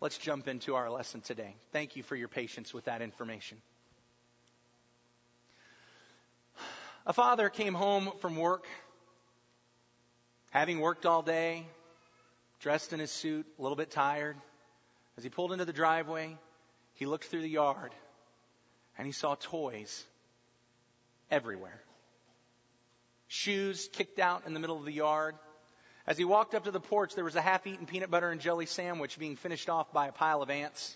Let's jump into our lesson today. Thank you for your patience with that information. A father came home from work, having worked all day, dressed in his suit, a little bit tired. As he pulled into the driveway, he looked through the yard and he saw toys everywhere. Shoes kicked out in the middle of the yard. As he walked up to the porch, there was a half-eaten peanut butter and jelly sandwich being finished off by a pile of ants.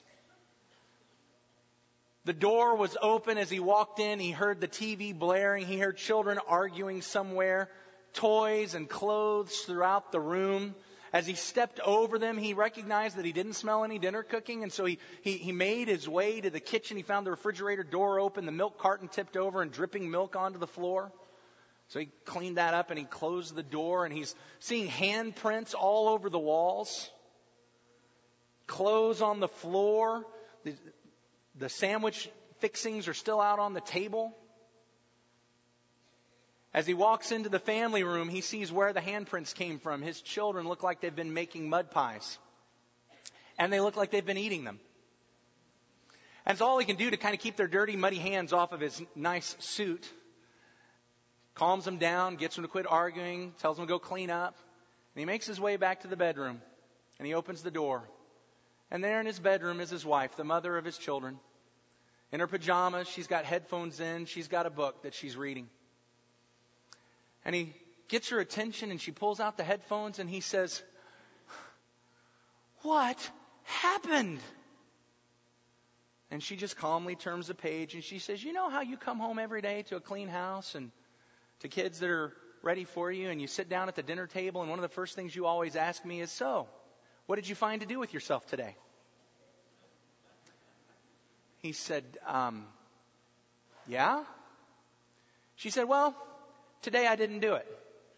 The door was open as he walked in. He heard the TV blaring. He heard children arguing somewhere, toys and clothes throughout the room. As he stepped over them, he recognized that he didn't smell any dinner cooking, and so he made his way to the kitchen. He found the refrigerator door open, the milk carton tipped over and dripping milk onto the floor. So he cleaned that up and he closed the door, and he's seeing handprints all over the walls, clothes on the floor. The sandwich fixings are still out on the table. As he walks into the family room, he sees where the handprints came from. His children look like they've been making mud pies, and they look like they've been eating them. And it's all he can do to kind of keep their dirty, muddy hands off of his nice suit. Calms them down, gets them to quit arguing, tells them to go clean up. And he makes his way back to the bedroom, and he opens the door. And there in his bedroom is his wife, the mother of his children. In her pajamas, she's got headphones in, she's got a book that she's reading. And he gets her attention, and she pulls out the headphones, and he says, "What happened?" And she just calmly turns the page, and she says, "You know how you come home every day to a clean house and to kids that are ready for you, and you sit down at the dinner table, and one of the first things you always ask me is, so, what did you find to do with yourself today?" He said, "Yeah?" She said, "Well, today I didn't do it."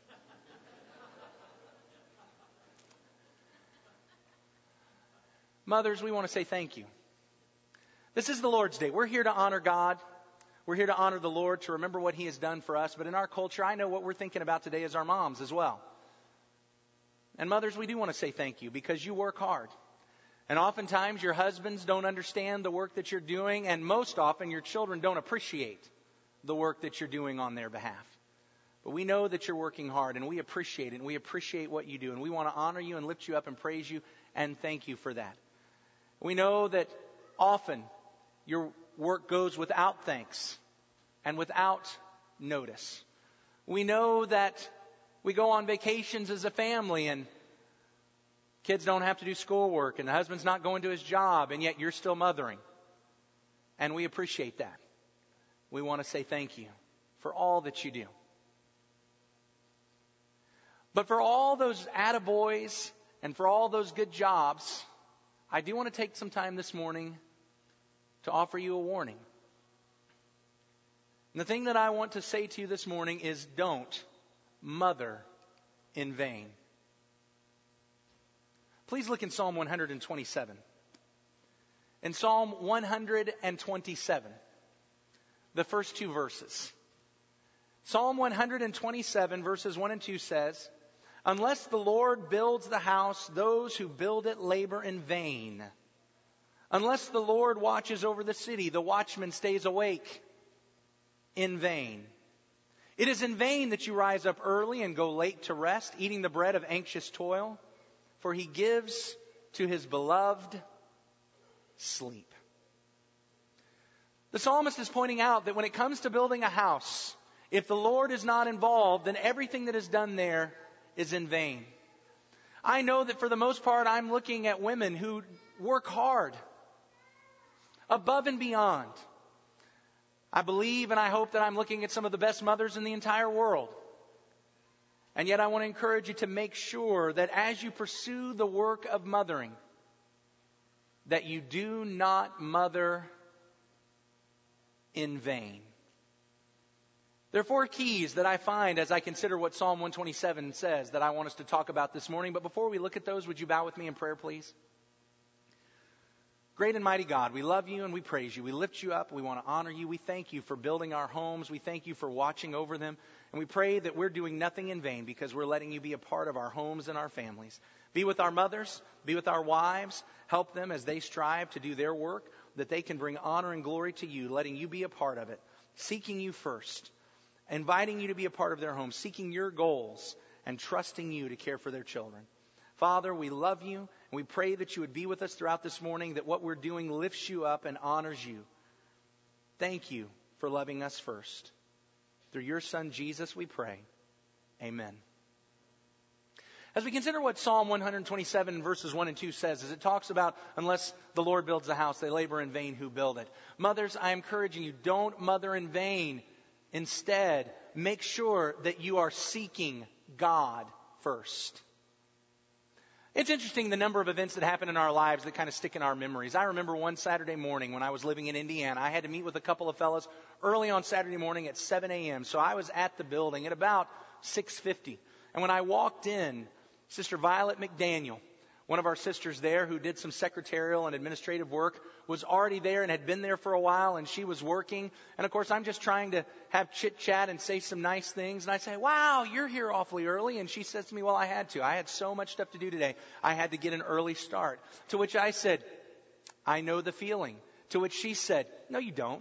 Mothers, we want to say thank you. This is the Lord's Day. We're here to honor God. We're here to honor the Lord, to remember what He has done for us. But in our culture, I know what we're thinking about today is our moms as well. And mothers, we do want to say thank you because you work hard. And oftentimes your husbands don't understand the work that you're doing. And most often your children don't appreciate the work that you're doing on their behalf. But we know that you're working hard, and we appreciate it, and we appreciate what you do. And we want to honor you and lift you up and praise you and thank you for that. We know that often your work goes without thanks and without notice. We know that we go on vacations as a family, and kids don't have to do schoolwork, and the husband's not going to his job, and yet you're still mothering. And we appreciate that. We want to say thank you for all that you do. But for all those attaboys and for all those good jobs, I do want to take some time this morning to offer you a warning. And the thing that I want to say to you this morning is, don't mother in vain. Please look in Psalm 127. In Psalm 127, the first two verses. Psalm 127, verses 1 and 2 says, "Unless the Lord builds the house, those who build it labor in vain. Unless the Lord watches over the city, the watchman stays awake in vain. It is in vain that you rise up early and go late to rest, eating the bread of anxious toil, for He gives to His beloved sleep." The psalmist is pointing out that when it comes to building a house, if the Lord is not involved, then everything that is done there is in vain. I know that for the most part, I'm looking at women who work hard, above and beyond. I believe and I hope that I'm looking at some of the best mothers in the entire world. And yet I want to encourage you to make sure that as you pursue the work of mothering, that you do not mother in vain. There are 4 keys that I find as I consider what Psalm 127 says that I want us to talk about this morning. But before we look at those, would you bow with me in prayer, please? Great and mighty God, we love you and we praise you. We lift you up. We want to honor you. We thank you for building our homes. We thank you for watching over them. And we pray that we're doing nothing in vain because we're letting you be a part of our homes and our families. Be with our mothers, be with our wives, help them as they strive to do their work, that they can bring honor and glory to you, letting you be a part of it, seeking you first, inviting you to be a part of their home, seeking your goals, and trusting you to care for their children. Father, we love you, and we pray that you would be with us throughout this morning, that what we're doing lifts you up and honors you. Thank you for loving us first. Through your Son, Jesus, we pray. Amen. As we consider what Psalm 127 verses 1 and 2 says, as it talks about, unless the Lord builds the house, they labor in vain who build it. Mothers, I am encouraging you, don't mother in vain. Instead, make sure that you are seeking God first. It's interesting the number of events that happen in our lives that kind of stick in our memories. I remember one Saturday morning when I was living in Indiana, I had to meet with a couple of fellows early on Saturday morning at 7 a.m. So I was at the building at about 6:50. And when I walked in, Sister Violet McDaniel, one of our sisters there who did some secretarial and administrative work, was already there and had been there for a while, and she was working. And of course, I'm just trying to have chit chat and say some nice things. And I say, wow, you're here awfully early. And she says to me, well, I had to. I had so much stuff to do today. I had to get an early start. To which I said, I know the feeling. To which she said, no, you don't.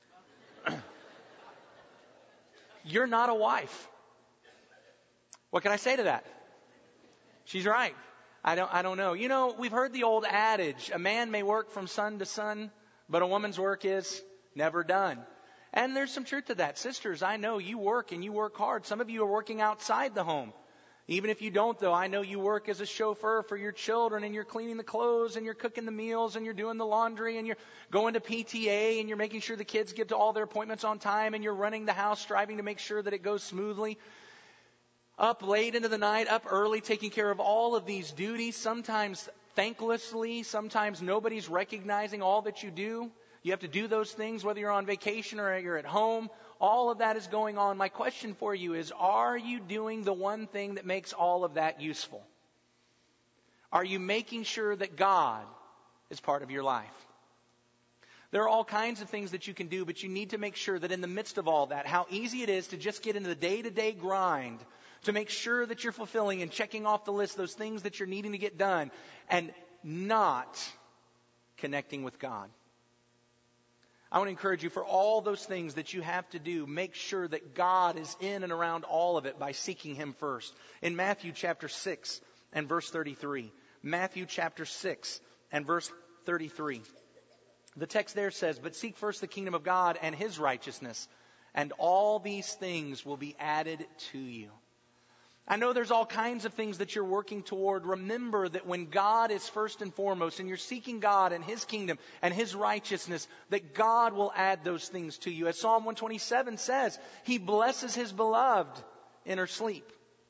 You're not a wife. What can I say to that? She's right. I don't know. You know, we've heard the old adage, a man may work from sun to sun, but a woman's work is never done. And there's some truth to that. Sisters, I know you work and you work hard. Some of you are working outside the home. Even if you don't, though, I know you work as a chauffeur for your children, and you're cleaning the clothes, and you're cooking the meals, and you're doing the laundry, and you're going to PTA, and you're making sure the kids get to all their appointments on time, and you're running the house, striving to make sure that it goes smoothly. Up late into the night, up early, taking care of all of these duties, sometimes thanklessly, sometimes nobody's recognizing all that you do. You have to do those things, whether you're on vacation or you're at home. All of that is going on. My question for you is, are you doing the one thing that makes all of that useful? Are you making sure that God is part of your life? There are all kinds of things that you can do, but you need to make sure that in the midst of all that, how easy it is to just get into the day-to-day grind, to make sure that you're fulfilling and checking off the list those things that you're needing to get done, and not connecting with God. I want to encourage you, for all those things that you have to do, make sure that God is in and around all of it by seeking Him first. In Matthew chapter 6 and verse 33, Matthew chapter 6 and verse 33, the text there says, but seek first the kingdom of God and His righteousness, and all these things will be added to you. I know there's all kinds of things that you're working toward. Remember that when God is first and foremost, and you're seeking God and His kingdom and His righteousness, that God will add those things to you. As Psalm 127 says, He blesses His beloved in her sleep.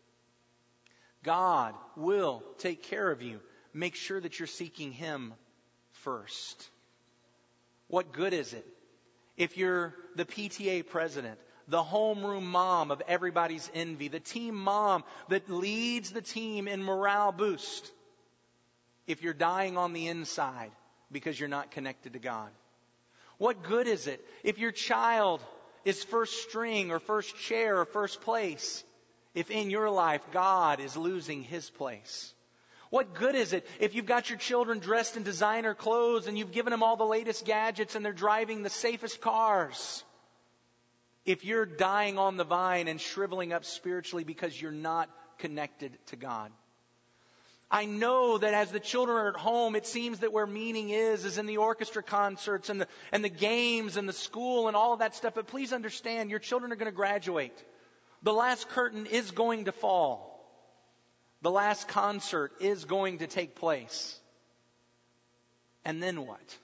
God will take care of you. Make sure that you're seeking Him first. What good is it if you're the PTA president, the homeroom mom of everybody's envy, the team mom that leads the team in morale boost, if you're dying on the inside because you're not connected to God? What good is it if your child is first string or first chair or first place, if in your life God is losing His place? What good is it if you've got your children dressed in designer clothes and you've given them all the latest gadgets and they're driving the safest cars, if you're dying on the vine and shriveling up spiritually because you're not connected to God? I know that as the children are at home, it seems that where meaning is in the orchestra concerts and the games and the school and all of that stuff. But please understand, your children are going to graduate. The last curtain is going to fall. The last concert is going to take place. And then what?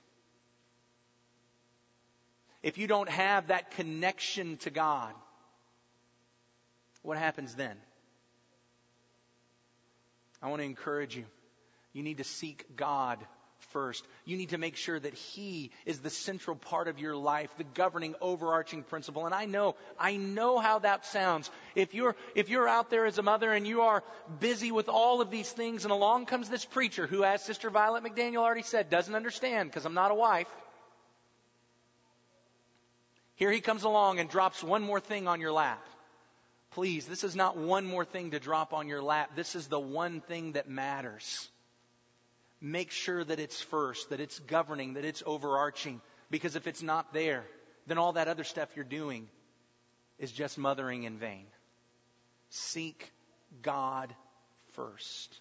If you don't have that connection to God, what happens then? I want to encourage you. You need to seek God first. You need to make sure that He is the central part of your life, the governing, overarching principle. And I know how that sounds. If you're out there as a mother and you are busy with all of these things, and along comes this preacher who, as Sister Violet McDaniel already said, doesn't understand because I'm not a wife. Here he comes along and drops one more thing on your lap. Please, this is not one more thing to drop on your lap. This is the one thing that matters. Make sure that it's first, that it's governing, that it's overarching. Because if it's not there, then all that other stuff you're doing is just mothering in vain. Seek God first.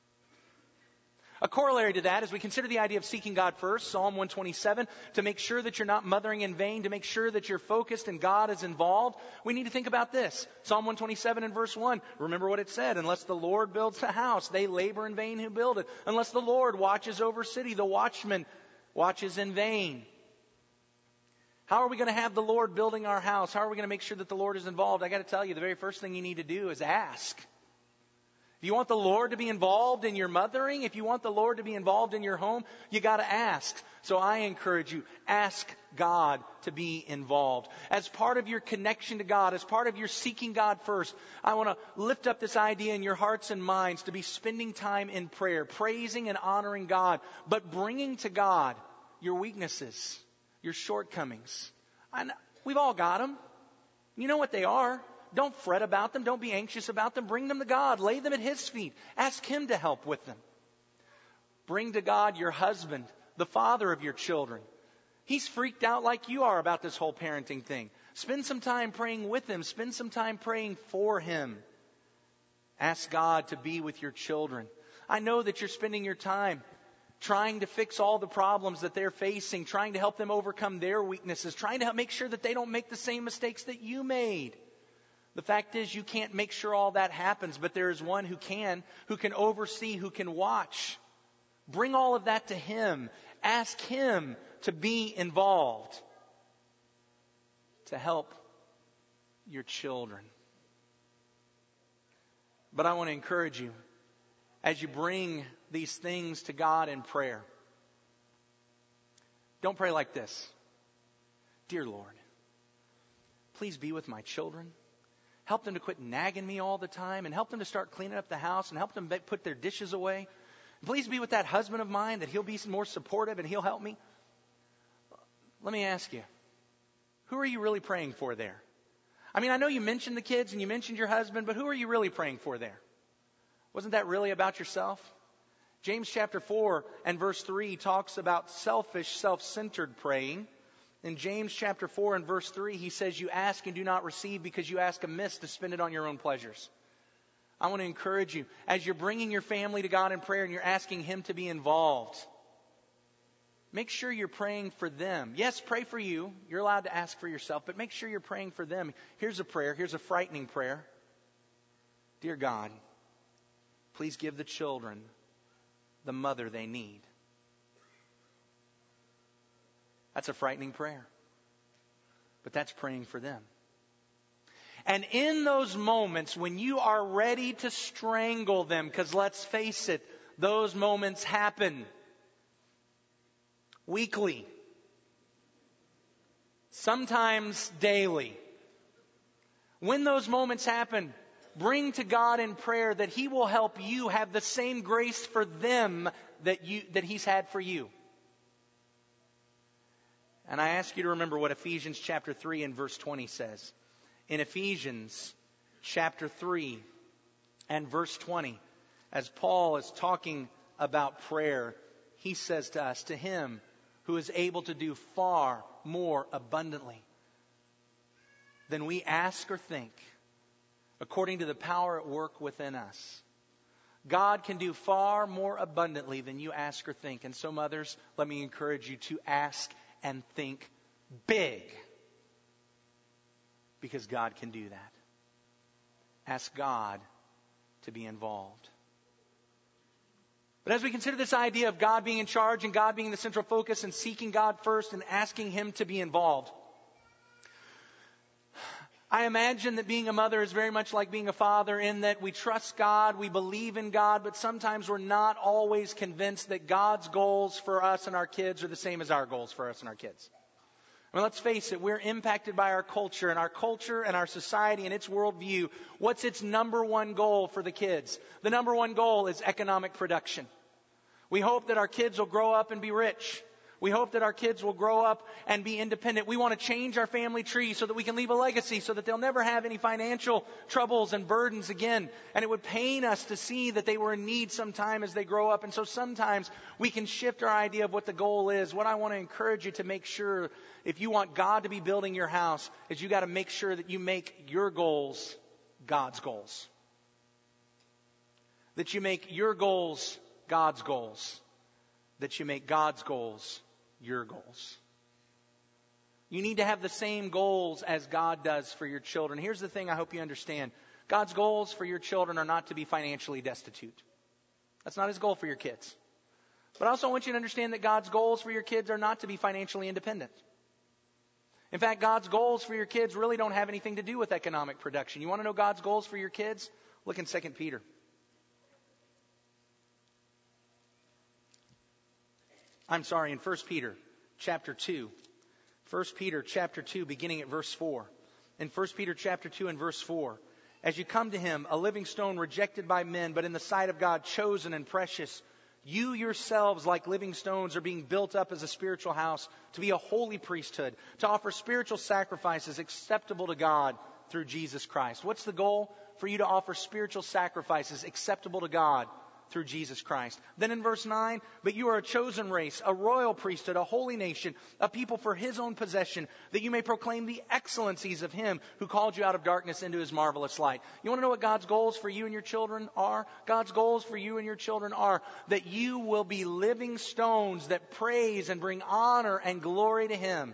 A corollary to that, as we consider the idea of seeking God first, Psalm 127, to make sure that you're not mothering in vain, to make sure that you're focused and God is involved, we need to think about this. Psalm 127 and verse 1, remember what it said, unless the Lord builds a house, they labor in vain who build it. Unless the Lord watches over a city, the watchman watches in vain. How are we going to have the Lord building our house? How are we going to make sure that the Lord is involved? I got to tell you, the very first thing you need to do is ask. If you want the Lord to be involved in your mothering, if you want the Lord to be involved in your home, you got to ask. So I encourage you, ask God to be involved. As part of your connection to God, as part of your seeking God first, I want to lift up this idea in your hearts and minds to be spending time in prayer, praising and honoring God, but bringing to God your weaknesses, your shortcomings. We've all got them. You know what they are. Don't fret about them. Don't be anxious about them. Bring them to God. Lay them at His feet. Ask Him to help with them. Bring to God your husband, the father of your children. He's freaked out like you are about this whole parenting thing. Spend some time praying with him. Spend some time praying for him. Ask God to be with your children. I know that you're spending your time trying to fix all the problems that they're facing, trying to help them overcome their weaknesses, trying to make sure that they don't make the same mistakes that you made. The fact is, you can't make sure all that happens, but there is one who can oversee, who can watch. Bring all of that to Him. Ask Him to be involved, to help your children. But I want to encourage you, as you bring these things to God in prayer, don't pray like this. Dear Lord, please be with my children. Help them to quit nagging me all the time, and help them to start cleaning up the house, and help them put their dishes away. Please be with that husband of mine, that he'll be more supportive and he'll help me. Let me ask you, who are you really praying for there? I mean, I know you mentioned the kids and you mentioned your husband, but who are you really praying for there? Wasn't that really about yourself? James chapter 4 and verse 3 talks about selfish, self-centered praying. In James chapter 4 and verse 3, he says, you ask and do not receive because you ask amiss to spend it on your own pleasures. I want to encourage you, as you're bringing your family to God in prayer and you're asking Him to be involved, make sure you're praying for them. Yes, pray for you. You're allowed to ask for yourself, but make sure you're praying for them. Here's a prayer. Here's a frightening prayer. Dear God, please give the children the mother they need. That's a frightening prayer. But that's praying for them. And in those moments when you are ready to strangle them, because let's face it, those moments happen weekly, sometimes daily. When those moments happen, bring to God in prayer that He will help you have the same grace for them that He's had for you. And I ask you to remember what Ephesians chapter 3 and verse 20 says. In Ephesians chapter 3 and verse 20, as Paul is talking about prayer, he says to us, to Him who is able to do far more abundantly than we ask or think, according to the power at work within us. God can do far more abundantly than you ask or think. And so, mothers, let me encourage you to ask and think big, because God can do that. Ask God to be involved. But as we consider this idea of God being in charge and God being the central focus and seeking God first and asking Him to be involved, I imagine that being a mother is very much like being a father, in that we trust God, we believe in God, but sometimes we're not always convinced that God's goals for us and our kids are the same as our goals for us and our kids. I mean, let's face it, we're impacted by our culture and our society and its worldview. What's its number one goal for the kids? The number one goal is economic production. We hope that our kids will grow up and be rich. We hope that our kids will grow up and be independent. We want to change our family tree so that we can leave a legacy, so that they'll never have any financial troubles and burdens again. And it would pain us to see that they were in need sometime as they grow up. And so sometimes we can shift our idea of what the goal is. What I want to encourage you to make sure, if you want God to be building your house, is you got to make sure that you make your goals God's goals. That you make your goals God's goals. That you make God's goals your goals. You need to have the same goals as God does for your children. Here's the thing I hope you understand. God's goals for your children are not to be financially destitute. That's not His goal for your kids. But I also want you to understand that God's goals for your kids are not to be financially independent. In fact, God's goals for your kids really don't have anything to do with economic production. You want to know God's goals for your kids? Look in 2 Peter. In 1 Peter chapter 2. 1 Peter chapter 2, beginning at verse 4. In 1 Peter chapter 2 and verse 4. As you come to Him, a living stone rejected by men, but in the sight of God chosen and precious, you yourselves, like living stones, are being built up as a spiritual house to be a holy priesthood, to offer spiritual sacrifices acceptable to God through Jesus Christ. What's the goal? For you to offer spiritual sacrifices acceptable to God through Jesus Christ. Then in verse 9, but you are a chosen race, a royal priesthood, a holy nation, a people for His own possession, that you may proclaim the excellencies of Him who called you out of darkness into His marvelous light. You want to know what God's goals for you and your children are? God's goals for you and your children are that you will be living stones that praise and bring honor and glory to Him.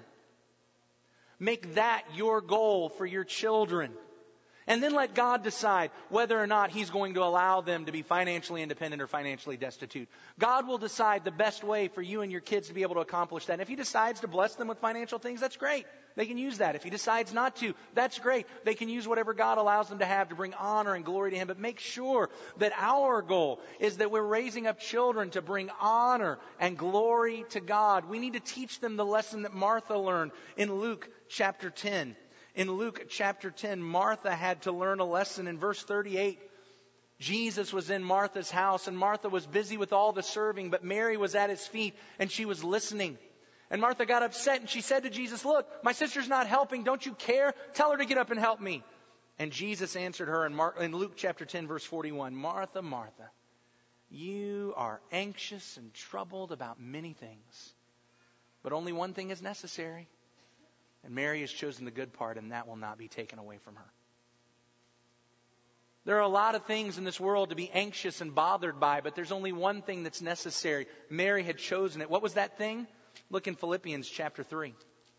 Make that your goal for your children. And then let God decide whether or not He's going to allow them to be financially independent or financially destitute. God will decide the best way for you and your kids to be able to accomplish that. And if He decides to bless them with financial things, that's great. They can use that. If He decides not to, that's great. They can use whatever God allows them to have to bring honor and glory to Him. But make sure that our goal is that we're raising up children to bring honor and glory to God. We need to teach them the lesson that Martha learned in Luke chapter 10. In Luke chapter 10, Martha had to learn a lesson. In verse 38, Jesus was in Martha's house, and Martha was busy with all the serving, but Mary was at His feet, and she was listening. And Martha got upset, and she said to Jesus, look, my sister's not helping. Don't you care? Tell her to get up and help me. And Jesus answered her in Luke chapter 10, verse 41, Martha, Martha, you are anxious and troubled about many things, but only one thing is necessary. And Mary has chosen the good part, and that will not be taken away from her. There are a lot of things in this world to be anxious and bothered by, but there's only one thing that's necessary. Mary had chosen it. What was that thing? Look in Philippians chapter 3.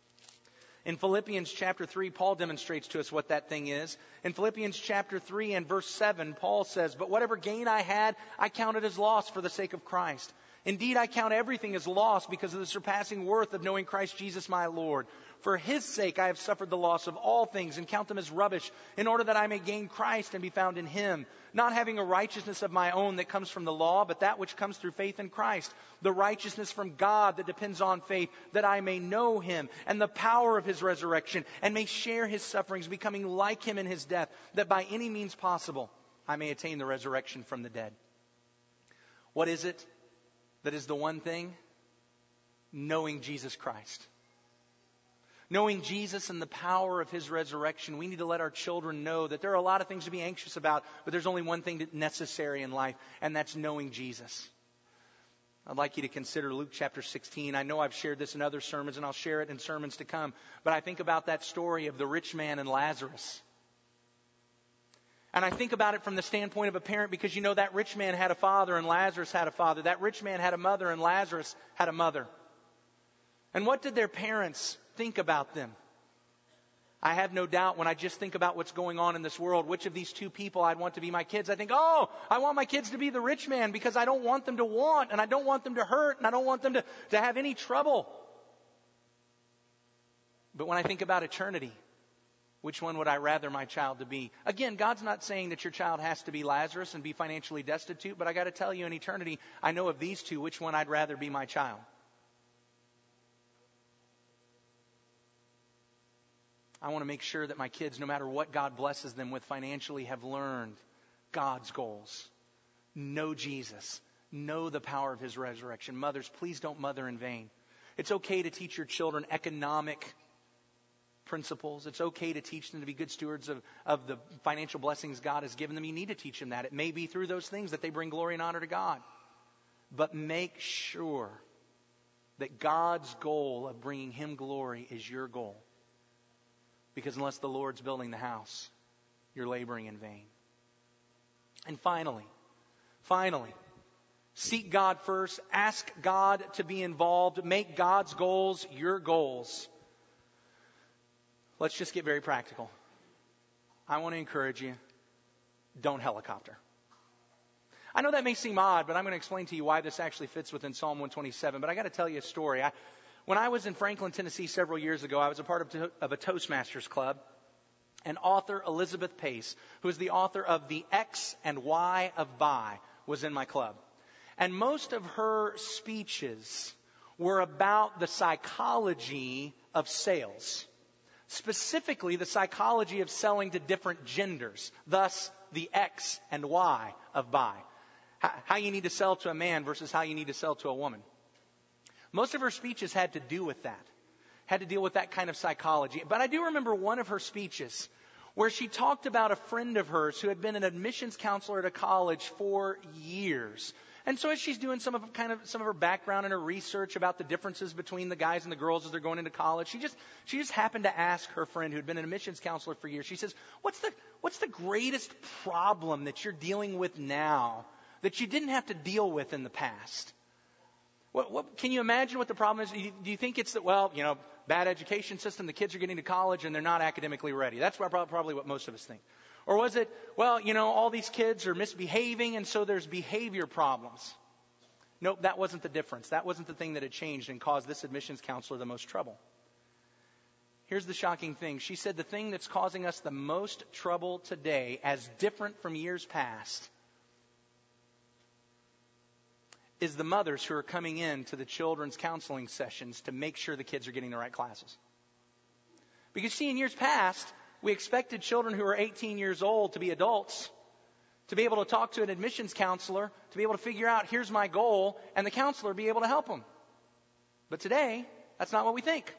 In Philippians chapter 3, Paul demonstrates to us what that thing is. In Philippians chapter 3 and verse 7, Paul says, but whatever gain I had, I counted as loss for the sake of Christ. Indeed, I count everything as loss because of the surpassing worth of knowing Christ Jesus my Lord. For His sake I have suffered the loss of all things and count them as rubbish, in order that I may gain Christ and be found in Him, not having a righteousness of my own that comes from the law, but that which comes through faith in Christ, the righteousness from God that depends on faith, that I may know Him and the power of His resurrection, and may share His sufferings, becoming like Him in His death, that by any means possible I may attain the resurrection from the dead. What is it that is the one thing? Knowing Jesus Christ. Knowing Jesus and the power of His resurrection, we need to let our children know that there are a lot of things to be anxious about, but there's only one thing that's necessary in life, and that's knowing Jesus. I'd like you to consider Luke chapter 16. I know I've shared this in other sermons, and I'll share it in sermons to come, but I think about that story of the rich man and Lazarus. And I think about it from the standpoint of a parent, because you know that rich man had a father and Lazarus had a father. That rich man had a mother and Lazarus had a mother. And what did their parents think about them? I have no doubt when I just think about what's going on in this world, which of these two people I'd want to be my kids, I think, oh, I want my kids to be the rich man because I don't want them to want, and I don't want them to hurt, and I don't want them to have any trouble. But when I think about eternity, which one would I rather my child to be? Again, God's not saying that your child has to be Lazarus and be financially destitute, but I got to tell you, in eternity, I know of these two, which one I'd rather be my child. I want to make sure that my kids, no matter what God blesses them with financially, have learned God's goals. Know Jesus. Know the power of His resurrection. Mothers, please don't mother in vain. It's okay to teach your children economic principles. It's okay to teach them to be good stewards of the financial blessings God has given them. You need to teach them that. It may be through those things that they bring glory and honor to God. But make sure that God's goal of bringing Him glory is your goal. Because unless the Lord's building the house, you're laboring in vain. And finally, seek God first. Ask God to be involved. Make God's goals your goals. Let's just get very practical. I want to encourage you, don't helicopter. I know that may seem odd, but I'm going to explain to you why this actually fits within Psalm 127. But I got to tell you a story. When I was in Franklin, Tennessee several years ago, I was a part of a Toastmasters club. And author Elizabeth Pace, who is the author of The X and Y of Buy, was in my club. And most of her speeches were about the psychology of sales. Specifically, the psychology of selling to different genders. Thus, the X and Y of Buy. How you need to sell to a man versus how you need to sell to a woman. Most of her speeches had to do with that. Had to deal with that kind of psychology. But I do remember one of her speeches where she talked about a friend of hers who had been an admissions counselor at a college for years. And so as she's doing some of her background and her research about the differences between the guys and the girls as they're going into college, she just happened to ask her friend who had been an admissions counselor for years. She says, "What's the greatest problem that you're dealing with now that you didn't have to deal with in the past?" What can you imagine what the problem is? Do you think it's that, bad education system, the kids are getting to college and they're not academically ready? That's probably what most of us think. Or was it, all these kids are misbehaving and so there's behavior problems? Nope, that wasn't the difference. That wasn't the thing that had changed and caused this admissions counselor the most trouble. Here's the shocking thing. She said the thing that's causing us the most trouble today, as different from years past, is the mothers who are coming in to the children's counseling sessions to make sure the kids are getting the right classes. Because see, in years past, we expected children who are 18 years old to be adults, to be able to talk to an admissions counselor, to be able to figure out, here's my goal, and the counselor be able to help them. But today, that's not what we think.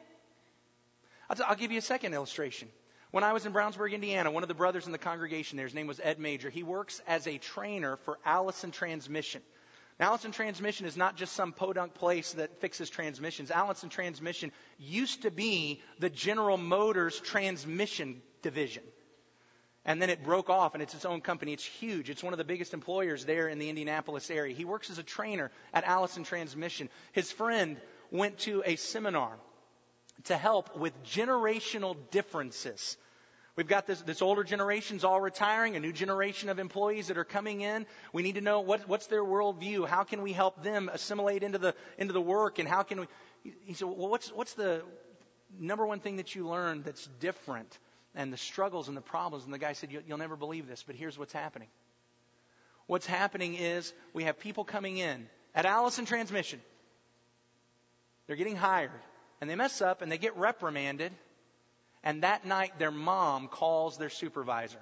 I'll give you a second illustration. When I was in Brownsburg, Indiana, one of the brothers in the congregation there, his name was Ed Major. He works as a trainer for Allison Transmission. Now, Allison Transmission is not just some podunk place that fixes transmissions. Allison Transmission used to be the General Motors transmission division. And then it broke off and it's its own company. It's huge. It's one of the biggest employers there in the Indianapolis area. He works as a trainer at Allison Transmission. His friend went to a seminar to help with generational differences. We've got this older generation's all retiring, a new generation of employees that are coming in. We need to know what's their worldview. How can we help them assimilate into the work? And how can we? He said, well, what's the number one thing that you learned that's different, and the struggles and the problems? And the guy said, you'll never believe this, but here's what's happening. What's happening is we have people coming in at Allison Transmission. They're getting hired, and they mess up, and they get reprimanded. And that night, their mom calls their supervisor.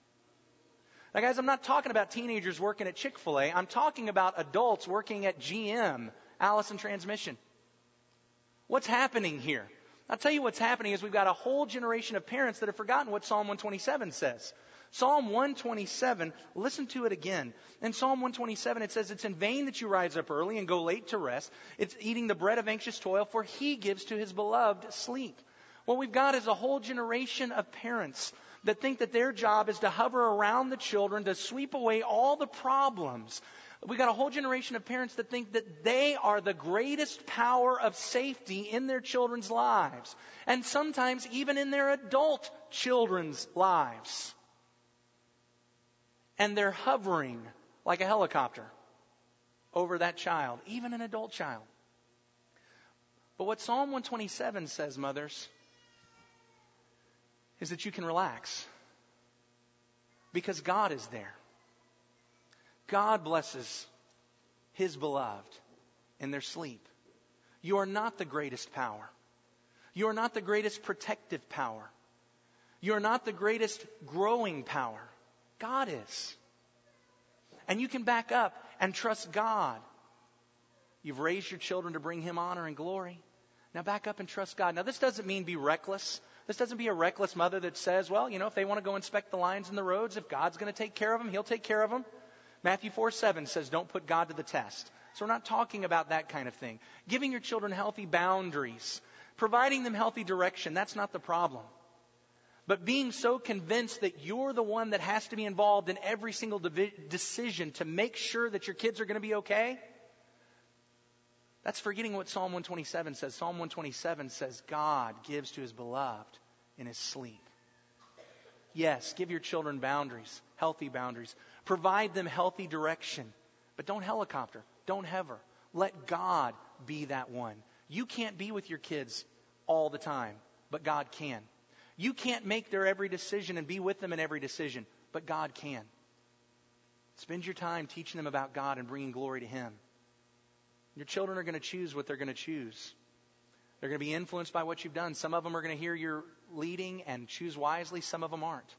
Now, guys, I'm not talking about teenagers working at Chick-fil-A. I'm talking about adults working at GM, Allison Transmission. What's happening here? I'll tell you what's happening is we've got a whole generation of parents that have forgotten what Psalm 127 says. Psalm 127, listen to it again. In Psalm 127, it says, "It's in vain that you rise up early and go late to rest. It's eating the bread of anxious toil, for He gives to His beloved sleep." What we've got is a whole generation of parents that think that their job is to hover around the children, to sweep away all the problems. We've got a whole generation of parents that think that they are the greatest power of safety in their children's lives, and sometimes even in their adult children's lives. And they're hovering like a helicopter over that child, even an adult child. But what Psalm 127 says, mothers, is that you can relax because God is there. God blesses His beloved in their sleep. You are not the greatest power. You are not the greatest protective power. You are not the greatest growing power. God is. And you can back up and trust God. You've raised your children to bring Him honor and glory. Now back up and trust God. Now this doesn't mean be reckless. This doesn't be a reckless mother that says, well, if they want to go inspect the lines in the roads, if God's going to take care of them, He'll take care of them. Matthew 4:7 says, don't put God to the test. So we're not talking about that kind of thing. Giving your children healthy boundaries, providing them healthy direction, that's not the problem. But being so convinced that you're the one that has to be involved in every single decision to make sure that your kids are going to be okay, that's forgetting what Psalm 127 says. Psalm 127 says God gives to His beloved in His sleep. Yes, give your children boundaries, healthy boundaries. Provide them healthy direction. But don't helicopter. Don't hover. Let God be that one. You can't be with your kids all the time, but God can. You can't make their every decision and be with them in every decision, but God can. Spend your time teaching them about God and bringing glory to Him. Your children are going to choose what they're going to choose. They're going to be influenced by what you've done. Some of them are going to hear your leading and choose wisely. Some of them aren't.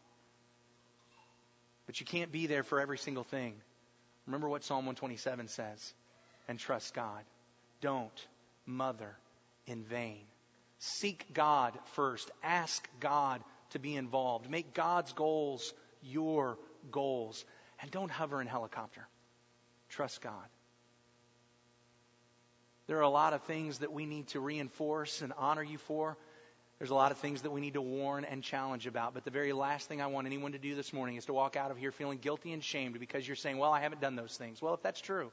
But you can't be there for every single thing. Remember what Psalm 127 says. And trust God. Don't mother in vain. Seek God first. Ask God to be involved. Make God's goals your goals. And don't hover in helicopter. Trust God. There are a lot of things that we need to reinforce and honor you for. There's a lot of things that we need to warn and challenge about. But the very last thing I want anyone to do this morning is to walk out of here feeling guilty and shamed because you're saying, well, I haven't done those things. Well, if that's true,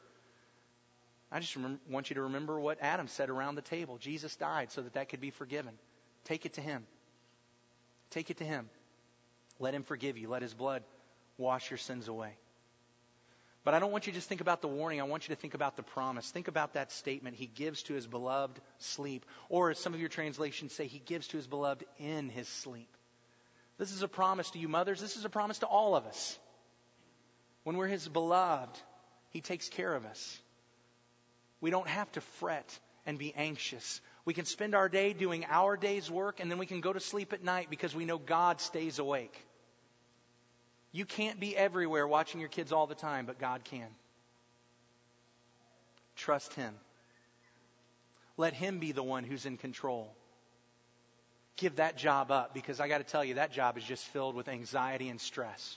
I just want you to remember what Adam said around the table. Jesus died so that could be forgiven. Take it to Him. Take it to Him. Let Him forgive you. Let His blood wash your sins away. But I don't want you to just think about the warning. I want you to think about the promise. Think about that statement. He gives to His beloved sleep. Or as some of your translations say, He gives to His beloved in His sleep. This is a promise to you mothers. This is a promise to all of us. When we're His beloved, He takes care of us. We don't have to fret and be anxious. We can spend our day doing our day's work, and then we can go to sleep at night because we know God stays awake. You can't be everywhere watching your kids all the time, but God can. Trust Him. Let Him be the one who's in control. Give that job up, because I got to tell you, that job is just filled with anxiety and stress.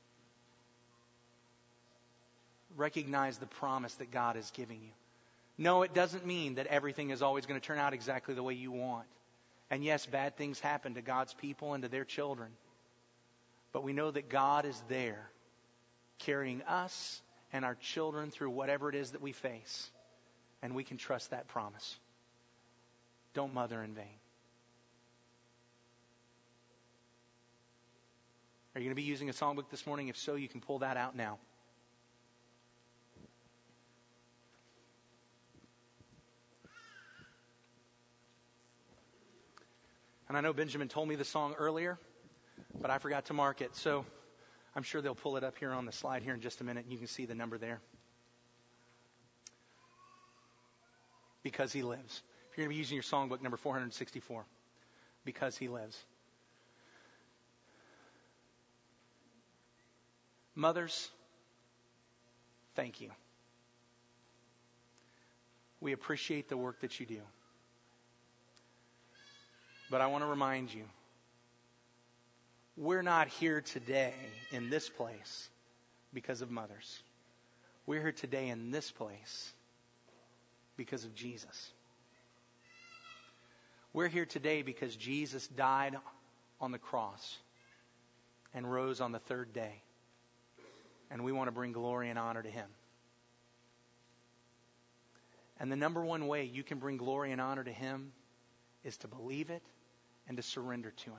Recognize the promise that God is giving you. No, it doesn't mean that everything is always going to turn out exactly the way you want. And yes, bad things happen to God's people and to their children. But we know that God is there, carrying us and our children through whatever it is that we face. And we can trust that promise. Don't mother in vain. Are you going to be using a songbook this morning? If so, you can pull that out now. And I know Benjamin told me the song earlier, but I forgot to mark it. So I'm sure they'll pull it up here on the slide here in just a minute. And you can see the number there. Because He lives. If you're going to be using your songbook, number 464. Because He lives. Mothers, thank you. We appreciate the work that you do. But I want to remind you, we're not here today in this place because of mothers. We're here today in this place because of Jesus. We're here today because Jesus died on the cross and rose on the third day. And we want to bring glory and honor to Him. And the number one way you can bring glory and honor to Him is to believe it and to surrender to Him.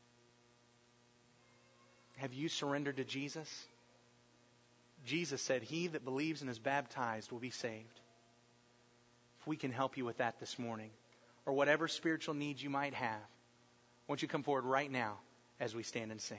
Have you surrendered to Jesus? Jesus said, "He that believes and is baptized will be saved." If we can help you with that this morning, or whatever spiritual needs you might have, won't you come forward right now as we stand and sing?